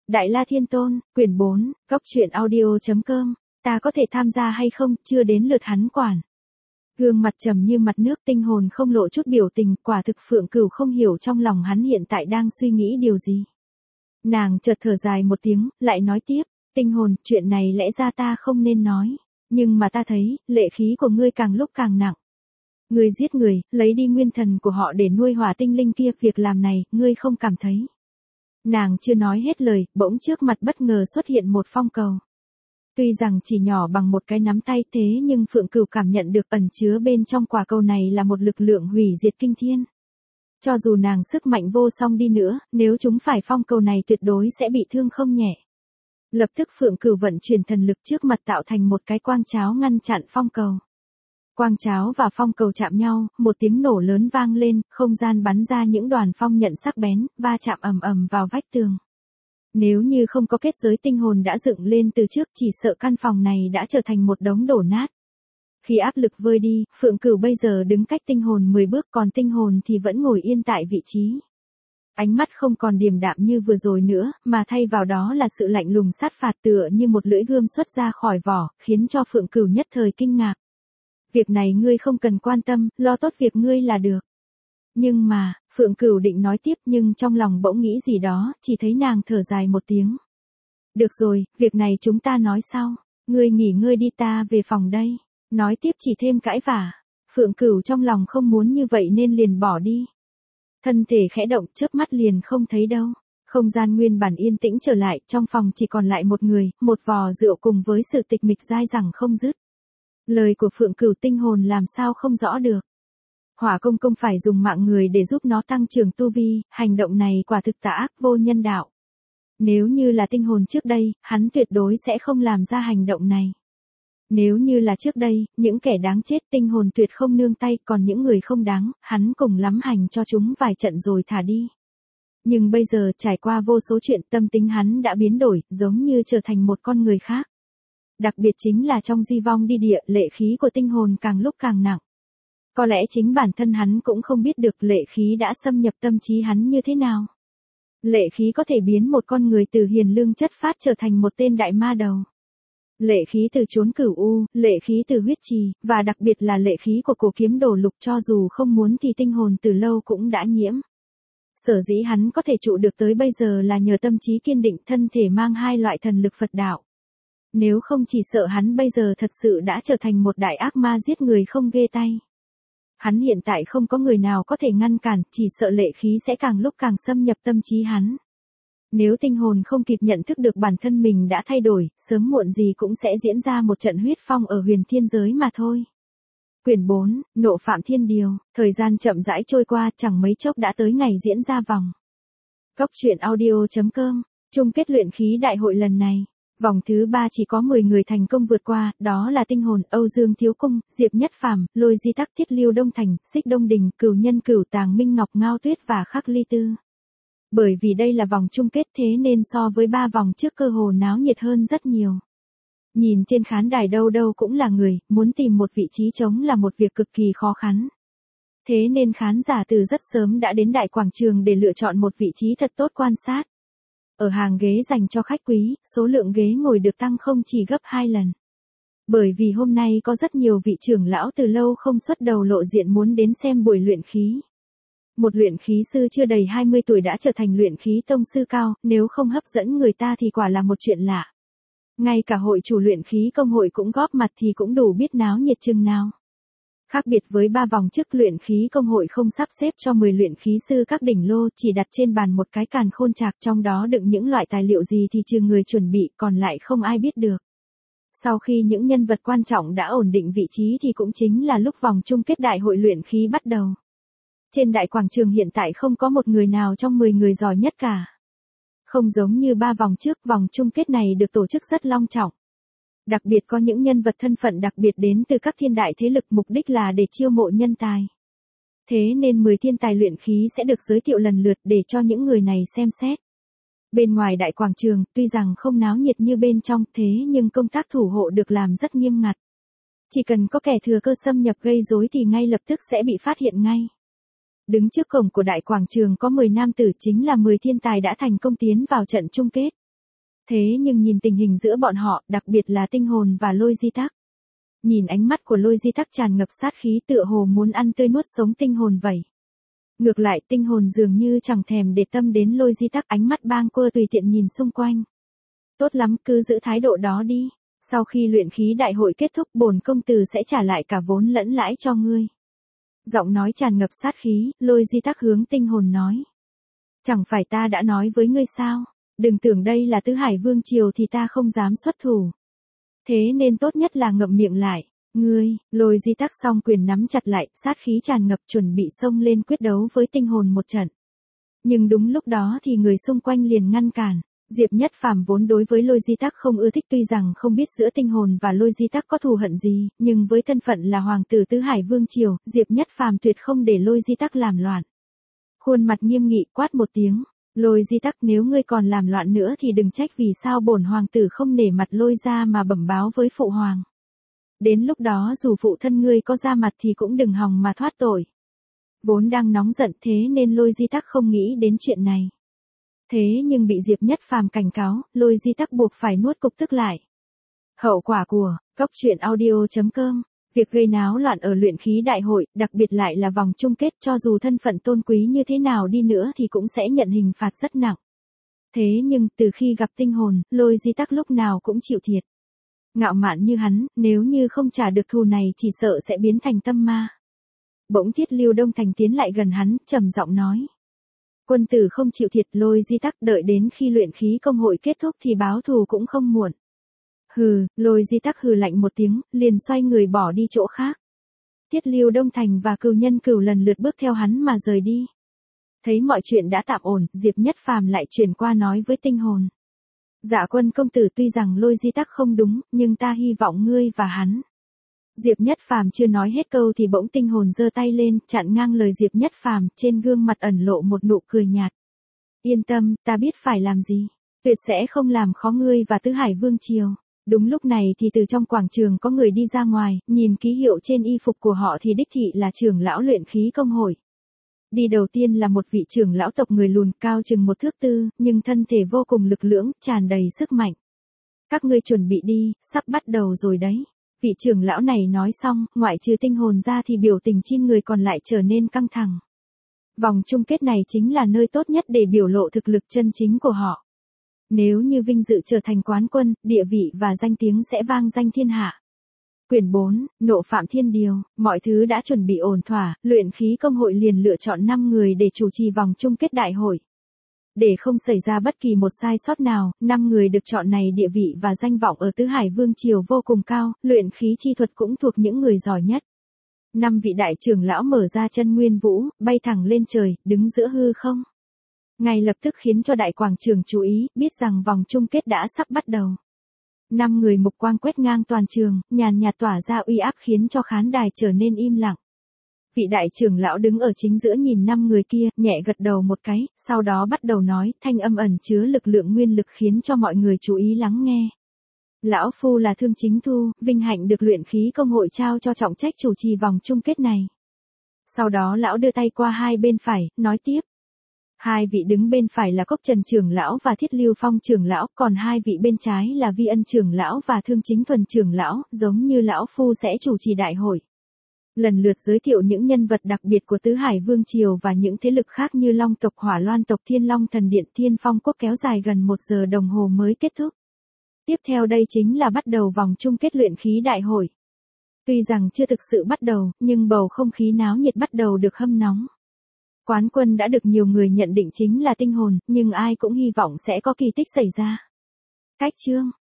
Đại La Thiên Tôn, quyển 4, góc truyện audio.com, ta có thể tham gia hay không, chưa đến lượt hắn quản. Gương mặt trầm như mặt nước, tinh hồn không lộ chút biểu tình, quả thực Phượng Cửu không hiểu trong lòng hắn hiện tại đang suy nghĩ điều gì. Nàng chợt thở dài một tiếng, lại nói tiếp, tinh hồn, chuyện này lẽ ra ta không nên nói, nhưng mà ta thấy, lệ khí của ngươi càng lúc càng nặng. Ngươi giết người, lấy đi nguyên thần của họ để nuôi hỏa tinh linh kia, việc làm này, ngươi không cảm thấy. Nàng chưa nói hết lời, bỗng trước mặt bất ngờ xuất hiện một phong cầu. Tuy rằng chỉ nhỏ bằng một cái nắm tay thế nhưng Phượng Cửu cảm nhận được ẩn chứa bên trong quả cầu này là một lực lượng hủy diệt kinh thiên. Cho dù nàng sức mạnh vô song đi nữa, nếu chúng phải phong cầu này tuyệt đối sẽ bị thương không nhẹ. Lập tức Phượng Cửu vận chuyển thần lực trước mặt tạo thành một cái quang cháo ngăn chặn phong cầu. Quang cháo và phong cầu chạm nhau, một tiếng nổ lớn vang lên, không gian bắn ra những đoàn phong nhận sắc bén, va chạm ầm ầm vào vách tường. Nếu như không có kết giới tinh hồn đã dựng lên từ trước, chỉ sợ căn phòng này đã trở thành một đống đổ nát. Khi áp lực vơi đi, Phượng Cửu bây giờ đứng cách tinh hồn 10 bước, còn tinh hồn thì vẫn ngồi yên tại vị trí. Ánh mắt không còn điềm đạm như vừa rồi nữa, mà thay vào đó là sự lạnh lùng sát phạt, tựa như một lưỡi gươm xuất ra khỏi vỏ, khiến cho Phượng Cửu nhất thời kinh ngạc. Việc này ngươi không cần quan tâm, lo tốt việc ngươi là được. Nhưng mà, Phượng Cửu định nói tiếp nhưng trong lòng bỗng nghĩ gì đó, chỉ thấy nàng thở dài một tiếng. Được rồi, việc này chúng ta nói sau, ngươi nghỉ ngơi đi, ta về phòng đây. Nói tiếp chỉ thêm cãi vả. Phượng Cửu trong lòng không muốn như vậy nên liền bỏ đi. Thân thể khẽ động, chớp mắt liền không thấy đâu. Không gian nguyên bản yên tĩnh trở lại, trong phòng chỉ còn lại một người, một vò rượu cùng với sự tịch mịch dai dẳng không dứt. Lời của Phượng Cửu tinh hồn làm sao không rõ được. Hỏa công công phải dùng mạng người để giúp nó tăng trưởng tu vi, hành động này quả thực tà ác vô nhân đạo. Nếu như là tinh hồn trước đây, hắn tuyệt đối sẽ không làm ra hành động này. Nếu như là trước đây, những kẻ đáng chết tinh hồn tuyệt không nương tay, còn những người không đáng, hắn cùng lắm hành cho chúng vài trận rồi thả đi. Nhưng bây giờ trải qua vô số chuyện, tâm tính hắn đã biến đổi, giống như trở thành một con người khác. Đặc biệt chính là trong di vong đi địa, lệ khí của tinh hồn càng lúc càng nặng. Có lẽ chính bản thân hắn cũng không biết được lệ khí đã xâm nhập tâm trí hắn như thế nào. Lệ khí có thể biến một con người từ hiền lương chất phát trở thành một tên đại ma đầu. Lệ khí từ chốn cửu u, lệ khí từ huyết trì, và đặc biệt là lệ khí của cổ kiếm đổ lục, cho dù không muốn thì tinh hồn từ lâu cũng đã nhiễm. Sở dĩ hắn có thể trụ được tới bây giờ là nhờ tâm trí kiên định, thân thể mang hai loại thần lực Phật đạo. Nếu không chỉ sợ hắn bây giờ thật sự đã trở thành một đại ác ma giết người không ghê tay. Hắn hiện tại không có người nào có thể ngăn cản, chỉ sợ lệ khí sẽ càng lúc càng xâm nhập tâm trí hắn. Nếu tinh hồn không kịp nhận thức được bản thân mình đã thay đổi, sớm muộn gì cũng sẽ diễn ra một trận huyết phong ở huyền thiên giới mà thôi. Quyển 4, Nộ Phạm Thiên Điều, thời gian chậm rãi trôi qua, chẳng mấy chốc đã tới ngày diễn ra vòng. Góc truyện audio.com, chung kết luyện khí đại hội lần này. Vòng thứ 3 chỉ có 10 người thành công vượt qua, đó là tinh hồn, Âu Dương Thiếu Cung, Diệp Nhất Phàm, Lôi Di Tắc, Thiết Lưu Đông Thành, Xích Đông Đình, Cửu Nhân Cửu Tàng, Minh Ngọc, Ngao Tuyết và Khắc Ly Tư. Bởi vì đây là vòng chung kết thế nên so với 3 vòng trước cơ hồ náo nhiệt hơn rất nhiều. Nhìn trên khán đài đâu đâu cũng là người, muốn tìm một vị trí trống là một việc cực kỳ khó khăn. Thế nên khán giả từ rất sớm đã đến đại quảng trường để lựa chọn một vị trí thật tốt quan sát. Ở hàng ghế dành cho khách quý, số lượng ghế ngồi được tăng không chỉ gấp 2 lần. Bởi vì hôm nay có rất nhiều vị trưởng lão từ lâu không xuất đầu lộ diện muốn đến xem buổi luyện khí. Một luyện khí sư chưa đầy 20 tuổi đã trở thành luyện khí tông sư cao, nếu không hấp dẫn người ta thì quả là một chuyện lạ. Ngay cả hội chủ luyện khí công hội cũng góp mặt thì cũng đủ biết náo nhiệt chừng nào. Khác biệt với 3 vòng trước, luyện khí công hội không sắp xếp cho 10 luyện khí sư các đỉnh lô, chỉ đặt trên bàn một cái càn khôn trạc, trong đó đựng những loại tài liệu gì thì trừ người chuẩn bị, còn lại không ai biết được. Sau khi những nhân vật quan trọng đã ổn định vị trí thì cũng chính là lúc vòng chung kết đại hội luyện khí bắt đầu. Trên đại quảng trường hiện tại không có một người nào trong 10 người giỏi nhất cả. Không giống như 3 vòng trước, vòng chung kết này được tổ chức rất long trọng. Đặc biệt có những nhân vật thân phận đặc biệt đến từ các thiên đại thế lực, mục đích là để chiêu mộ nhân tài. Thế nên 10 thiên tài luyện khí sẽ được giới thiệu lần lượt để cho những người này xem xét. Bên ngoài đại quảng trường, tuy rằng không náo nhiệt như bên trong, thế nhưng công tác thủ hộ được làm rất nghiêm ngặt. Chỉ cần có kẻ thừa cơ xâm nhập gây rối thì ngay lập tức sẽ bị phát hiện ngay. Đứng trước cổng của đại quảng trường có 10 nam tử, chính là 10 thiên tài đã thành công tiến vào trận chung kết. Thế nhưng nhìn tình hình giữa bọn họ, đặc biệt là tinh hồn và Lôi Di Tắc. Nhìn ánh mắt của Lôi Di Tắc tràn ngập sát khí tựa hồ muốn ăn tươi nuốt sống tinh hồn vậy. Ngược lại tinh hồn dường như chẳng thèm để tâm đến Lôi Di Tắc, ánh mắt bâng quơ tùy tiện nhìn xung quanh. Tốt lắm, cứ giữ thái độ đó đi. Sau khi luyện khí đại hội kết thúc bổn công tử sẽ trả lại cả vốn lẫn lãi cho ngươi. Giọng nói tràn ngập sát khí, Lôi Di Tắc hướng tinh hồn nói. Chẳng phải ta đã nói với ngươi sao, đừng tưởng đây là Tứ Hải Vương Triều thì ta không dám xuất thủ. Thế nên tốt nhất là ngậm miệng lại. Ngươi, Lôi Di Tắc song quyền nắm chặt lại, sát khí tràn ngập chuẩn bị xông lên quyết đấu với tinh hồn một trận. Nhưng đúng lúc đó thì người xung quanh liền ngăn cản. Diệp Nhất Phàm vốn đối với Lôi Di Tắc không ưa thích, tuy rằng không biết giữa tinh hồn và Lôi Di Tắc có thù hận gì, nhưng với thân phận là hoàng tử Tứ Hải Vương Triều, Diệp Nhất Phàm tuyệt không để Lôi Di Tắc làm loạn. Khuôn mặt nghiêm nghị quát một tiếng, Lôi Di Tắc, nếu ngươi còn làm loạn nữa thì đừng trách vì sao bổn hoàng tử không nể mặt Lôi ra mà bẩm báo với phụ hoàng. Đến lúc đó dù phụ thân ngươi có ra mặt thì cũng đừng hòng mà thoát tội. Vốn đang nóng giận thế nên Lôi Di Tắc không nghĩ đến chuyện này. Thế nhưng bị Diệp Nhất Phàm cảnh cáo, Lôi Di Tắc buộc phải nuốt cục tức lại. Hậu quả của Cốc Truyện Audio.com. Việc gây náo loạn ở luyện khí đại hội, đặc biệt lại là vòng chung kết, cho dù thân phận tôn quý như thế nào đi nữa thì cũng sẽ nhận hình phạt rất nặng. Thế nhưng từ khi gặp tinh hồn, Lôi Di Tắc lúc nào cũng chịu thiệt. Ngạo mạn như hắn, nếu như không trả được thù này chỉ sợ sẽ biến thành tâm ma. Bỗng Thiết Lưu Đông Thành tiến lại gần hắn, trầm giọng nói. Quân tử không chịu thiệt, Lôi Di Tắc, đợi đến khi luyện khí công hội kết thúc thì báo thù cũng không muộn. Hừ, Lôi Di Tắc hừ lạnh một tiếng, liền xoay người bỏ đi chỗ khác. Thiết Lưu Đông Thành và Cừu Nhân Cừu lần lượt bước theo hắn mà rời đi. Thấy mọi chuyện đã tạm ổn, Diệp Nhất Phàm lại chuyển qua nói với tinh hồn. Dạ Quân công tử, tuy rằng Lôi Di Tắc không đúng, nhưng ta hy vọng ngươi và hắn. Diệp Nhất Phàm chưa nói hết câu thì bỗng tinh hồn giơ tay lên, chặn ngang lời Diệp Nhất Phàm, trên gương mặt ẩn lộ một nụ cười nhạt. Yên tâm, ta biết phải làm gì, tuyệt sẽ không làm khó ngươi và Tứ Hải Vương Triều. Đúng lúc này thì từ trong quảng trường có người đi ra ngoài, nhìn ký hiệu trên y phục của họ thì đích thị là trưởng lão luyện khí công hội. Đi đầu tiên là một vị trưởng lão tộc người lùn, cao chừng 1 thước 4, nhưng thân thể vô cùng lực lưỡng, tràn đầy sức mạnh. Các ngươi chuẩn bị đi, sắp bắt đầu rồi đấy. Vị trưởng lão này nói xong, ngoại trừ tinh hồn ra thì biểu tình trên người còn lại trở nên căng thẳng. Vòng chung kết này chính là nơi tốt nhất để biểu lộ thực lực chân chính của họ. Nếu như vinh dự trở thành quán quân, địa vị và danh tiếng sẽ vang danh thiên hạ. Quyển 4, Nộ Phạm Thiên Điều, mọi thứ đã chuẩn bị ổn thỏa, luyện khí công hội liền lựa chọn 5 người để chủ trì vòng chung kết đại hội. Để không xảy ra bất kỳ một sai sót nào, 5 người được chọn này địa vị và danh vọng ở Tứ Hải Vương Triều vô cùng cao, luyện khí chi thuật cũng thuộc những người giỏi nhất. 5 vị đại trưởng lão mở ra chân nguyên vũ, bay thẳng lên trời, đứng giữa hư không. Ngay lập tức khiến cho đại quảng trường chú ý, biết rằng vòng chung kết đã sắp bắt đầu. 5 người mục quang quét ngang toàn trường, nhàn nhạt tỏa ra uy áp khiến cho khán đài trở nên im lặng. Vị đại trưởng lão đứng ở chính giữa nhìn 5 người kia, nhẹ gật đầu một cái, sau đó bắt đầu nói, thanh âm ẩn chứa lực lượng nguyên lực khiến cho mọi người chú ý lắng nghe. Lão phu là Thương Chính Thu, vinh hạnh được luyện khí công hội trao cho trọng trách chủ trì vòng chung kết này. Sau đó lão đưa tay qua hai bên phải, nói tiếp. Hai vị đứng bên phải là Cốc Trần trưởng lão và Thiết Lưu Phong trưởng lão, còn hai vị bên trái là Vi Ân trưởng lão và Thương Chính Thuần trưởng lão, giống như lão phu sẽ chủ trì đại hội. Lần lượt giới thiệu những nhân vật đặc biệt của Tứ Hải Vương Triều và những thế lực khác như Long tộc, Hỏa Loan tộc, Thiên Long Thần Điện, Thiên Phong Quốc, kéo dài gần 1 giờ đồng hồ mới kết thúc. Tiếp theo đây chính là bắt đầu vòng chung kết luyện khí đại hội. Tuy rằng chưa thực sự bắt đầu, nhưng bầu không khí náo nhiệt bắt đầu được hâm nóng. Quán quân đã được nhiều người nhận định chính là tinh hồn, nhưng ai cũng hy vọng sẽ có kỳ tích xảy ra. Cách chương